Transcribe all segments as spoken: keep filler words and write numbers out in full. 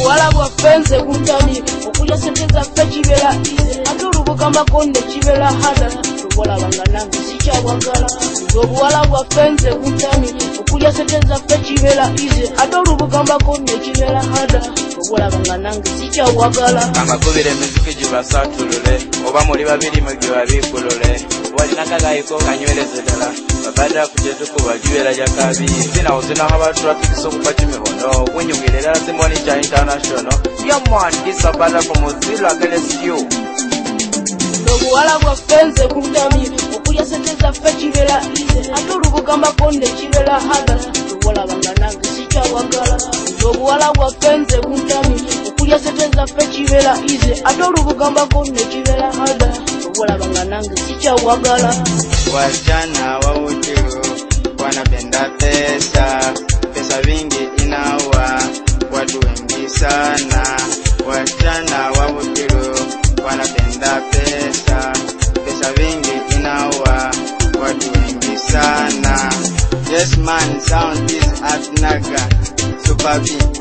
Wala kwa fenze kutami okuja seteza fe kibera ize atulubugamba konde kibera hada wala banganange sicha wagala wala kwa fenze kutami okuja seteza fe kibera ize atulubugamba konde kibera hada wala banganange sicha wagala kama kubire muziki jibasatulule oba muri babiri mugiba bikulule wali nakagayiko kanyweleze dala babada kujetu kubajibera jakabi sina uzina haba traffic so kupachimihono kwenyongerera simboni cha international yeah man this a bada from Mozilla against you wala kwa fenze kutami okuja seteza fe kibera ize atulubugamba konde kibera hada wala banganange sicha wagala wala kwa fenze kutami okuja seteza fe kibera ize atulubugamba konde kibera hada wala banganange sicha wagala wajana wa utiro wanapenda pesa pesa vingi inaua watu wengi sana wajana wa utiro wanapenda pesa pesa vingi inaua watu wengi sana yes man sound is at naga super beat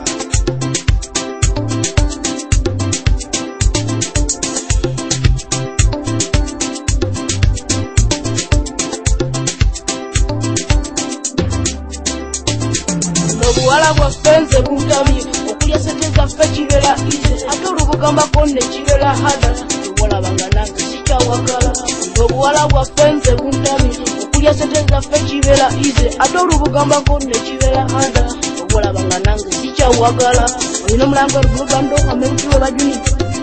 wala kwa fenze kutami okuja seteza fe kibera ize atulubugamba konde kibera hada wala banganange sicha wagala wala kwa fenze kutami okuja seteza fe kibera ize atulubugamba konde kibera hada wala banganange sicha wagala ino mlango rugando amerukiwe bajuni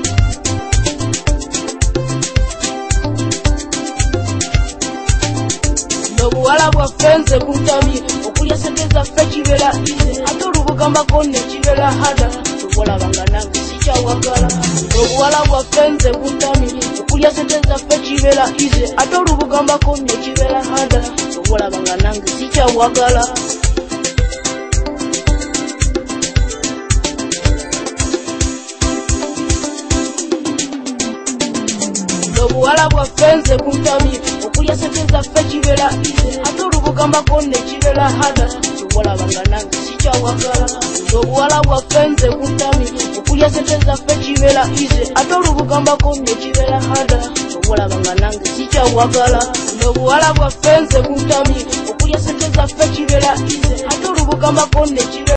wala kwa fenze kutami okuja seteza fe kibera ize atulubugamba konde kibera hada wala banganange sicha wagala wala kwa fenze kutami okuja seteza fe kibera ize atulubugamba konde kibera hada wala banganange sicha wagala wala kwa fenze kutami okuja seteza fe kibera ize atulubugamba konde kibera hada wala banganange sicha wagala wala kwa fenze kutami okuja seteza fe kibera ize atulubugamba konde kibera hada wala banganange sicha wagala wala kwa fenze kutami okuja seteza fe kibera ize atulubugamba konde kibera